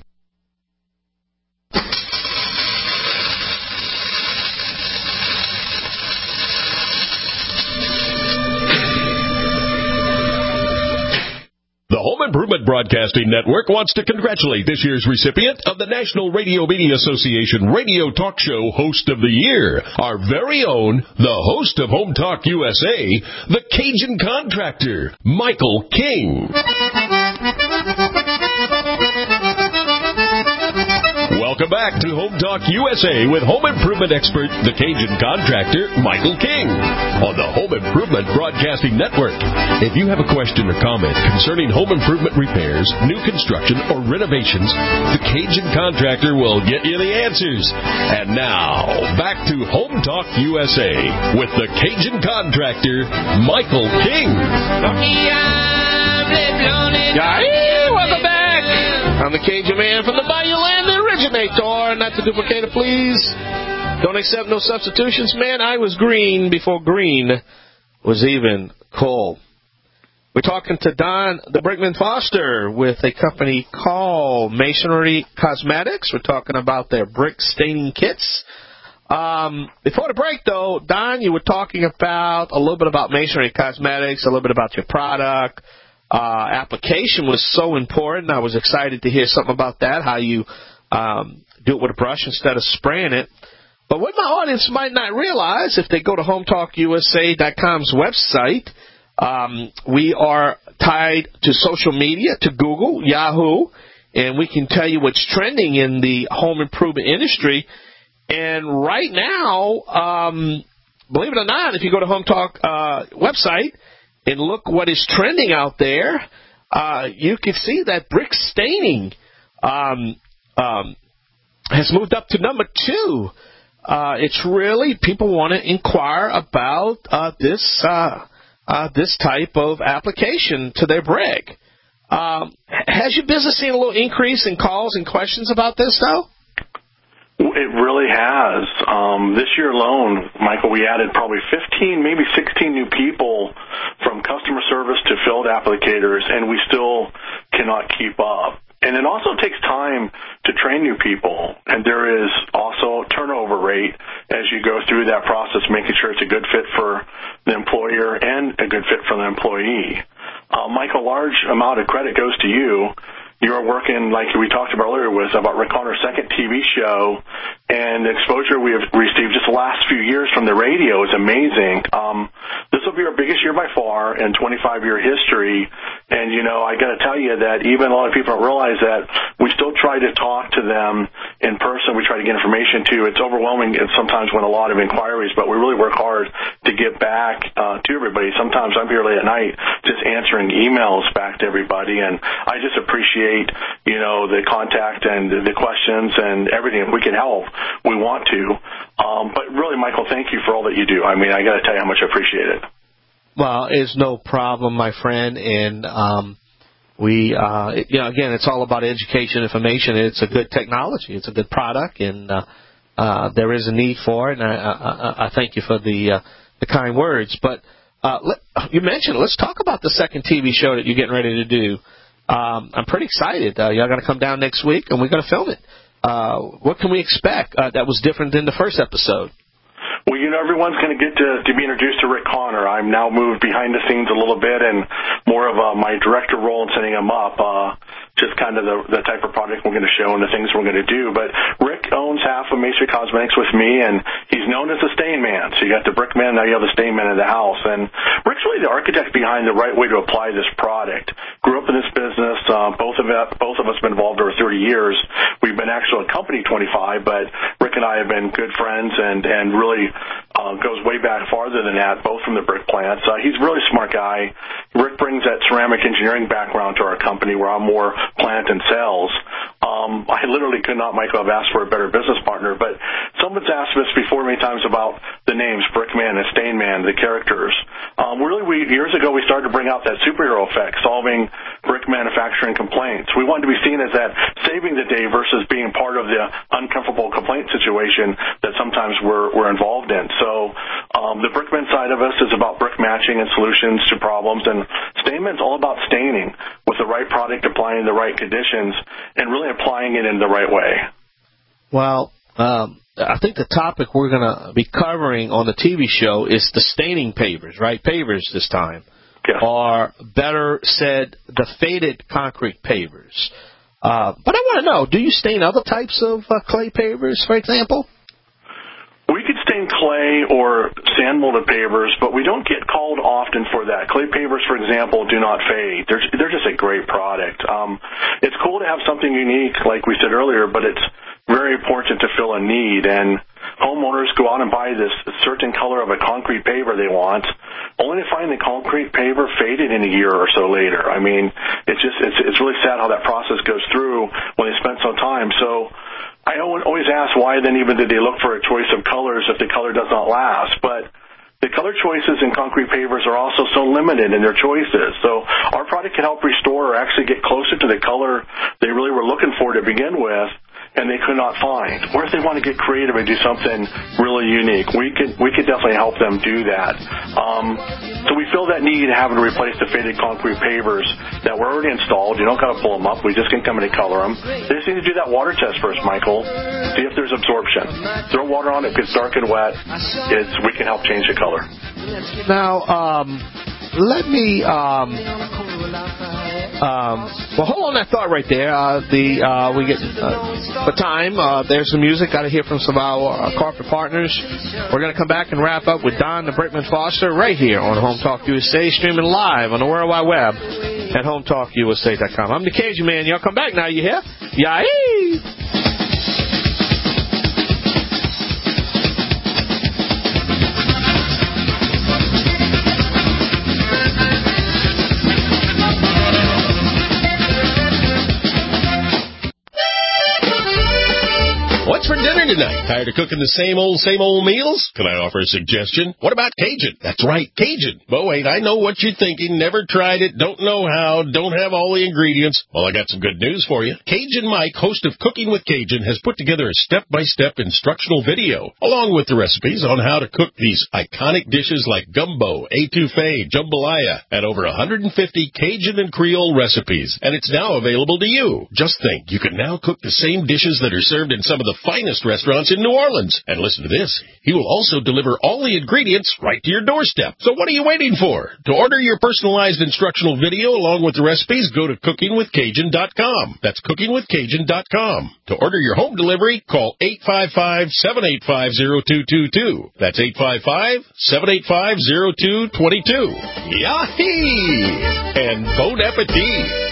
The Home Improvement Broadcasting Network wants to congratulate this year's recipient of the National Radio Media Association Radio Talk Show Host of the Year, our very own, the host of Home Talk U S A, the Cajun Contractor, Michael King. Welcome back to Home Talk U S A with home improvement expert, the Cajun Contractor, Michael King, on the Home Improvement Broadcasting Network. If you have a question or comment concerning home improvement repairs, new construction, or renovations, the Cajun Contractor will get you the answers. And now, back to Home Talk U S A with the Cajun Contractor, Michael King. Yeah, welcome back. I'm the Cajun Man from the Bayou Land, the originator, not the duplicator, please. Don't accept no substitutions, man. I was green before green was even cool. We're talking to Don the Brickman Foster with a company called Masonry Cosmetics. We're talking about their brick staining kits. Um, before the break, though, Don, you were talking about a little bit about Masonry Cosmetics, a little bit about your product. Uh, application was so important. I was excited to hear something about that, how you um, do it with a brush instead of spraying it. But what my audience might not realize, if they go to home talk U S A dot com's website, Um, we are tied to social media, to Google, Yahoo, and we can tell you what's trending in the home improvement industry. And right now, um, believe it or not, if you go to Home Talk uh, website and look what is trending out there, uh, you can see that brick staining um, um, has moved up to number two. Uh, it's really, people want to inquire about uh, this uh, uh, this type of application to their brick. Um, has your business seen a little increase in calls and questions about this, though? It really has. Um, this year alone, Michael, we added probably fifteen, maybe sixteen new people from customer service to field applicators, and we still cannot keep up. And it also takes time to train new people, and there is also a turnover rate as you go through that process, making sure it's a good fit for the employer and a good fit for the employee. Uh, Mike, a large amount of credit goes to you. You're working, like we talked about earlier, with about Rick Connor's second T V show, and the exposure we have received just the last few years from the radio is amazing. Um, this will be our biggest year by far in twenty-five year history, and, you know, I got to tell you that even a lot of people don't realize that we still try to talk to them in person. We try to get information to. It's overwhelming sometimes when a lot of inquiries, but we really work hard to get back uh, to everybody. Sometimes I'm here late at night just answering emails back to everybody, and I just appreciate you know, the contact and the questions and everything. If we can help, we want to. Um, but really, Michael, thank you for all that you do. I mean, I got to tell you how much I appreciate it. Well, it's no problem, my friend. And um, we, uh, it, you know, again, it's all about education, information. It's a good technology. It's a good product, and uh, uh, there is a need for it. And I, I, I thank you for the uh, the kind words. But uh, let, you mentioned, let's talk about the second T V show that you're getting ready to do. Um, I'm pretty excited. Uh, y'all got to come down next week, and we're going to film it. Uh, what can we expect uh, that was different than the first episode? Well, you know, everyone's going to get to, to be introduced to Rick Connor. I'm now moved behind the scenes a little bit and more of uh, my director role in setting him up. Uh, just kind of the, the type of project we're going to show and the things we're going to do. But Rick owns half of Masonry Cosmetics with me, and he's known as the Stain Man. So you got the Brick Man, now you have the Stain Man in the house. And Rick's really the architect behind the right way to apply this product. Grew up in this business. Uh, both of it, both of us have been involved over thirty years. We've been actually a company twenty-five, but Rick and I have been good friends and, and really uh, goes way back farther than that, both from the brick plants. Uh, he's a really smart guy. Rick brings that ceramic engineering background to our company where I'm more plant and sales. Um, I literally could not, Michael, have asked for a better business partner, but someone's asked us before many times about the names Brickman and Stain Man, the characters. Um, really, we, years ago, we started to bring out that superhero effect, solving brick manufacturing complaints. We wanted to be seen as that saving the day versus being part of the uncomfortable complaint situation that sometimes we're, we're involved in. So um, the Brickman side of us is about brick matching and solutions to problems, and Stain Man's all about staining with the right product, applying the right conditions, and really applying it in the right way. Well, um, I think the topic we're going to be covering on the T V show is the staining pavers, right? Pavers this time. Yeah. Or better said, the faded concrete pavers. Uh, but I want to know, do you stain other types of uh, clay pavers, for example? We could stain clay or sand molded pavers, but we don't get called often for that. Clay pavers, for example, do not fade. They're, they're just a great product. Um, it's cool to have something unique, like we said earlier, but it's very important to fill a need. And homeowners go out and buy this certain color of a concrete paver they want, only to find the concrete paver faded in a year or so later. I mean, it's just it's, it's really sad how that process goes through when they spend some time. So I always ask why then even did they look for a choice of colors if the color does not last. But the color choices in concrete pavers are also so limited in their choices. So our product can help restore or actually get closer to the color they really were looking for to begin with, and they could not find. Or if they want to get creative and do something really unique, we could we could definitely help them do that. Um, so we fill that need having to replace the faded concrete pavers that were already installed. You don't got to pull them up. We just can come in and color them. They just need to do that water test first, Michael. See if there's absorption. Throw water on it. If it's dark and wet, it's we can help change the color. Now, um, let me um, Um, well, hold on that thought right there. Uh, the uh, we get uh, the time. Uh, there's some music. Got to hear from some of our uh, corporate partners. We're going to come back and wrap up with Don the Brickman Foster right here on Home Talk U S A, streaming live on the World Wide Web at home talk u s a dot com. I'm the Cajun Man. Y'all come back now. You hear? Yay! What's for dinner tonight? Tired of cooking the same old, same old meals? Can I offer a suggestion? What about Cajun? That's right, Cajun. But wait, I know what you're thinking. Never tried it, don't know how, don't have all the ingredients. Well, I got some good news for you. Cajun Mike, host of Cooking with Cajun, has put together a step-by-step instructional video, along with the recipes on how to cook these iconic dishes like gumbo, etouffee, jambalaya, and over one hundred fifty Cajun and Creole recipes. And it's now available to you. Just think, you can now cook the same dishes that are served in some of the finest restaurants in New Orleans. And listen to this. He will also deliver all the ingredients right to your doorstep. So what are you waiting for? To order your personalized instructional video along with the recipes, go to cooking with cajun dot com. That's cooking with cajun dot com. To order your home delivery, call eight five five, seven eight five, zero two two two. That's eight five five, seven eight five, zero two two two. Yahee! And bon appetit!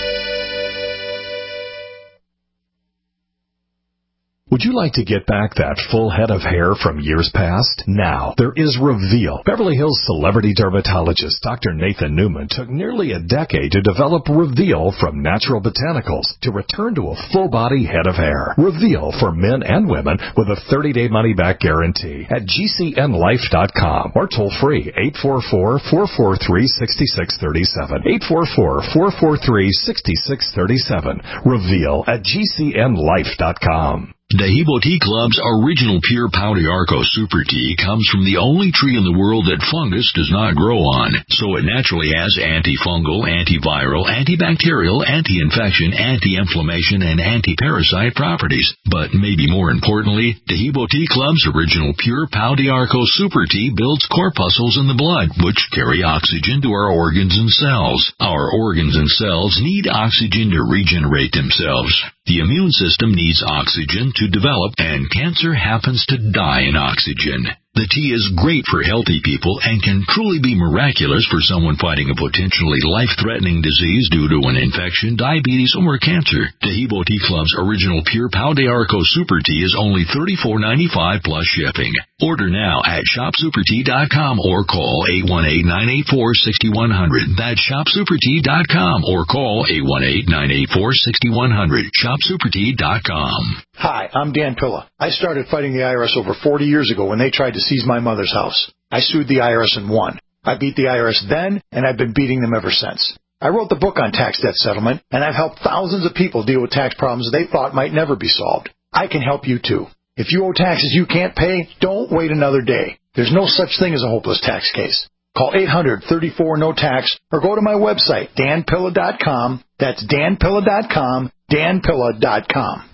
Would you like to get back that full head of hair from years past? Now, there is Reveal. Beverly Hills celebrity dermatologist Doctor Nathan Newman took nearly a decade to develop Reveal from natural botanicals to return to a full-body head of hair. Reveal for men and women with a thirty-day money-back guarantee at G C N life dot com or toll-free eight four four, four four three, six six three seven. eight four four, four four three, six six three seven. Reveal at G C N life dot com. Dehibo Tea Club's original pure Pau d'Arco Super Tea comes from the only tree in the world that fungus does not grow on, so it naturally has antifungal, antiviral, antibacterial, anti-infection, anti-inflammation, and anti-parasite properties. But maybe more importantly, Dehibo Tea Club's original pure Pau d'Arco Super Tea builds corpuscles in the blood, which carry oxygen to our organs and cells. Our organs and cells need oxygen to regenerate themselves. The immune system needs oxygen to develop, and cancer happens to die in oxygen. The tea is great for healthy people and can truly be miraculous for someone fighting a potentially life-threatening disease due to an infection, diabetes, or cancer. Dehibo Tea Club's original pure Pau d'Arco Super Tea is only thirty-four ninety-five plus shipping. Order now at shop super tea dot com or call eight one eight, nine eight four, six one zero zero. That's shop super tea dot com or call eight one eight, nine eight four, six one zero zero. shop super tea dot com. Hi, I'm Dan Pilla. I started fighting the I R S over forty years ago when they tried to seize my mother's house. I sued the I R S and won. I beat the I R S then, and I've been beating them ever since. I wrote the book on tax debt settlement, and I've helped thousands of people deal with tax problems they thought might never be solved. I can help you too. If you owe taxes you can't pay, don't wait another day. There's no such thing as a hopeless tax case. Call eight hundred, thirty-four, no tax or go to my website, dan pilla dot com. That's dan pilla dot com, dan pilla dot com.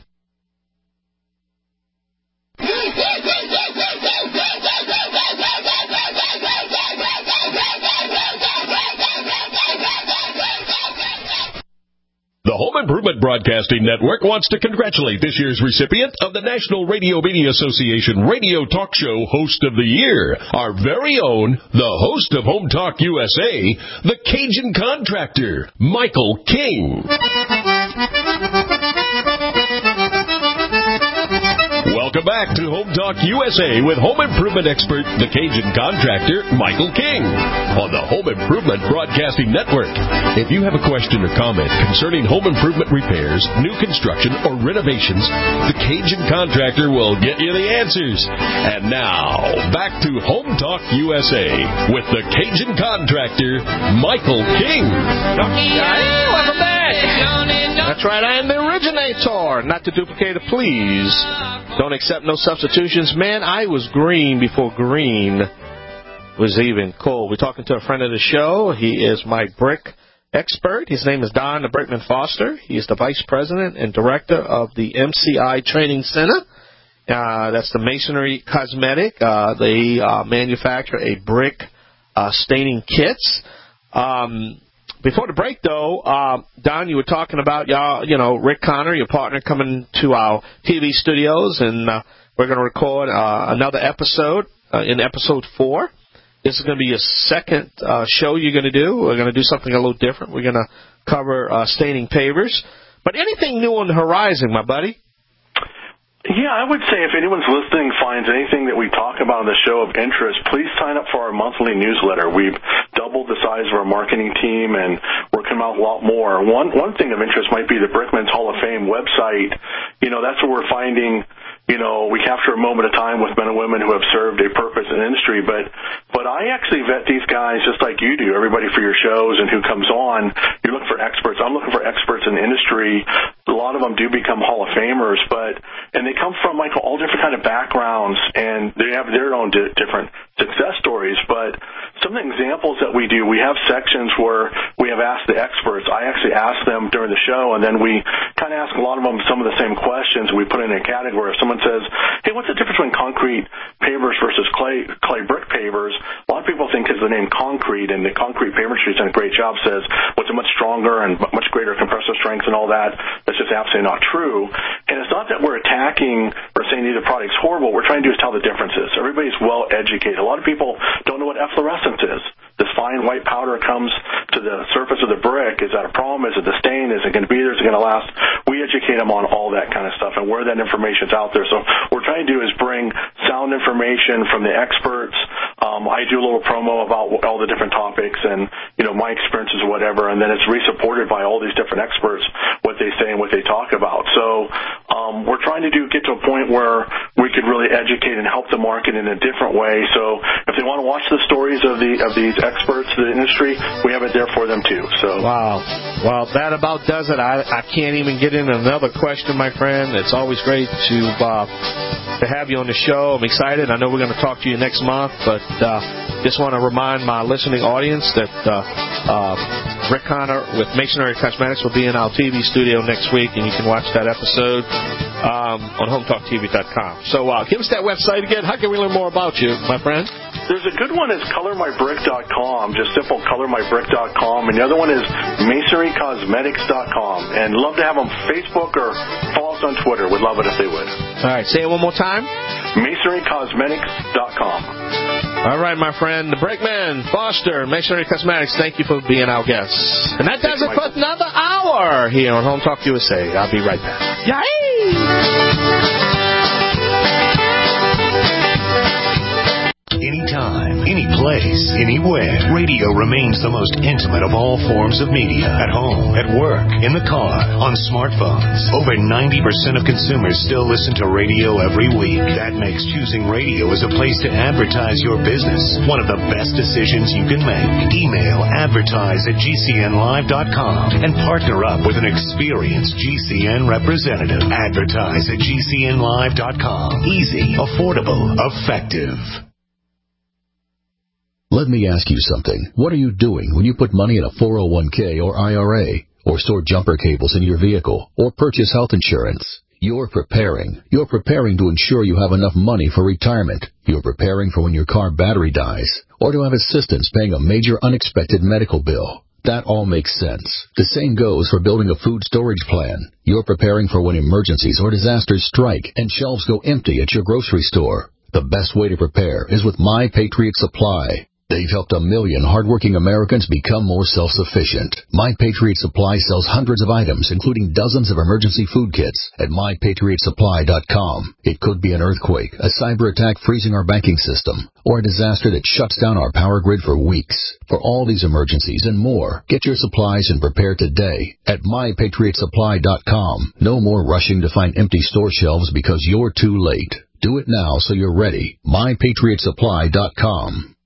The Home Improvement Broadcasting Network wants to congratulate this year's recipient of the National Radio Media Association Radio Talk Show Host of the Year, our very own, the host of Home Talk U S A, the Cajun Contractor, Michael King. Welcome back to Home Talk U S A with home improvement expert, the Cajun Contractor, Michael King, on the Home Improvement Broadcasting Network. If you have a question or comment concerning home improvement repairs, new construction, or renovations, the Cajun Contractor will get you the answers. And now, back to Home Talk U S A with the Cajun Contractor, Michael King. Hey, welcome back. That's right, I am the originator. Not to duplicate it, please. Don't accept no substitutions. Man, I was green before green was even cool. We're talking to a friend of the show. He is my brick expert. His name is Don the Brickman Foster. He is the vice president and director of the M C I Training Center. Uh, that's the Masonry Cosmetic. Uh, they uh, manufacture a brick uh, staining kits. Um, before the break, though, uh, Don, you were talking about, y'all, you know, Rick Connor, your partner, coming to our T V studios, and uh, we're going to record uh, another episode uh, in episode four. This is going to be your second uh, show you're going to do. We're going to do something a little different. We're going to cover uh, staining pavers. But anything new on the horizon, my buddy? Yeah, I would say if anyone's listening finds anything that we talk about on the show of interest, please sign up for our monthly newsletter. We've doubled the size of our marketing team, and we're coming out a lot more. One one thing of interest might be the Brickman's Hall of Fame website. You know, that's where we're finding, you know, we capture a moment of time with men and women who have served a purpose in industry, but but I actually vet these guys just like you do, everybody for your shows and who comes on. You're looking for experts. I'm looking for experts in the industry. A lot of them do become Hall of Famers, but and they come from, Michael, all different kind of backgrounds, and they have their own di- different success stories. But some of the examples that we do, we have sections where we have asked the experts. I actually ask them during the show, and then we kind of ask a lot of them some of the same questions. We put in a category. If someone says, hey, what's the difference between concrete pavers versus clay clay brick pavers? A lot of people think because the name concrete, and the concrete paver industry has done a great job, says what's well, much stronger and much greater compressive strength and all that. That's just absolutely not true. And it's not that we're attacking or saying either product's horrible. What we're trying to do is tell the differences. Everybody's well educated. A lot of people don't know what efflorescence is. This fine white powder comes to the surface of the brick. Is that a problem? Is it the stain? Is it going to be there? Is it going to last? We educate them on all that kind of stuff and where that information's out there. So what we're trying to do is bring sound information from the experts. Um, I do a little promo about all the different topics and, you know, my experiences or whatever, and then it's re-supported by all these different experts, what they say and what they talk about. So um, we're trying to do get to a point where we could really educate and help the market in a different way. So if they want to watch the stories of the of these experts in the industry, we have it there for them too. So wow, well, that about does it. I I can't even get in another question, my friend. It's always great to uh, to have you on the show. I'm excited. I know we're going to talk to you next month, but uh, just want to remind my listening audience that uh, uh, Rick Connor with Masonry Cosmetics will be in our T V studio next week, and you can watch that episode um, on home talk T V dot com. So uh, give us that website again. How can we learn more about you, my friend? There's a good one. It's color my brick dot com, just simple color my brick dot com. And the other one is masonry cosmetics dot com. And love to have them Facebook or follow us on Twitter. Would love it if they would. All right, say it one more time. masonry cosmetics dot com. All right, my friend, the Brickman, Foster, Masonry Cosmetics, thank you for being our guest. And that does it for another hour here on Home Talk U S A. I'll be right back. Yay! Anytime, any place, anywhere. Radio remains the most intimate of all forms of media. At home, at work, in the car, on smartphones. Over ninety percent of consumers still listen to radio every week. That makes choosing radio as a place to advertise your business one of the best decisions you can make. Email advertise at G C N live dot com and partner up with an experienced G C N representative. Advertise at G C N live dot com. Easy, affordable, effective. Let me ask you something. What are you doing when you put money in a four oh one k or I R A, or store jumper cables in your vehicle, or purchase health insurance? You're preparing. You're preparing to ensure you have enough money for retirement. You're preparing for when your car battery dies, or to have assistance paying a major unexpected medical bill. That all makes sense. The same goes for building a food storage plan. You're preparing for when emergencies or disasters strike and shelves go empty at your grocery store. The best way to prepare is with My Patriot Supply. They've helped a million hardworking Americans become more self-sufficient. My Patriot Supply sells hundreds of items, including dozens of emergency food kits at my patriot supply dot com. It could be an earthquake, a cyber attack freezing our banking system, or a disaster that shuts down our power grid for weeks. For all these emergencies and more, get your supplies and prepare today at my patriot supply dot com. No more rushing to find empty store shelves because you're too late. Do it now so you're ready. my patriot supply dot com.